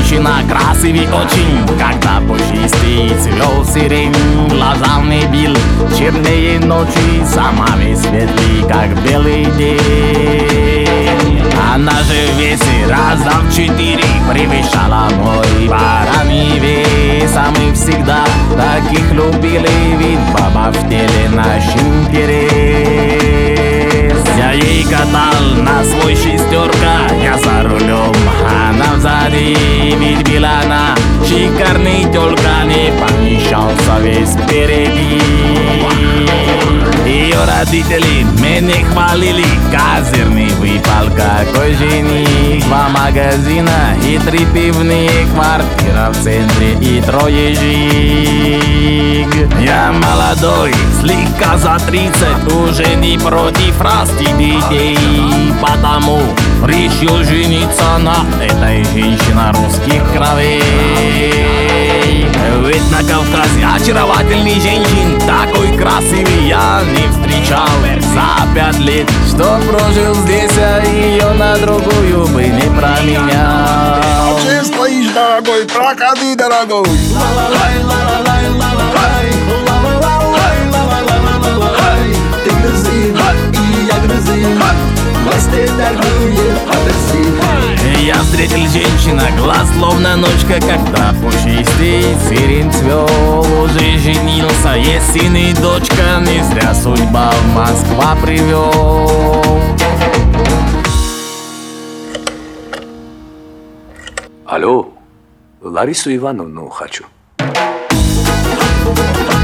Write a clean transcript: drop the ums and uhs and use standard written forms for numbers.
женщина красивей очень, когда пушистый цвел сирень. Глазами бил чернее ночи, сама весь светлый, как белый день. Она же весь раза в 4 превышала мой бараний вес. А мы всегда таких любили, ведь баба в теле наш интерес. Я ей катал на свой шестерка, я за рулем, она взади. Ведь была она шикарный, только не помещался весь впереди. Ее родители меня хвалили, козырный выпал какой жених. 2 магазина и 3 пивные, квартира в центре и 3 жиг. Я молодой, слегка за 30, уже не против растить детей, потому решил жениться на этой женщине русских кровей. Ведь на Кавказе очаровательный женщин такой красивый я не встречал за 5 лет, что прожил здесь, а ее на другую бы не променял. Че стоишь, дорогой, проходи, дорогой. Ты грузин, и я грузин, власти торгует апельсин. Я встретил женщина, глаз словно ночка, когда пушистый сирень цвел. Уже женился, есть сын и дочка, не зря судьба в Москва привел. Алло, Ларису Ивановну хочу.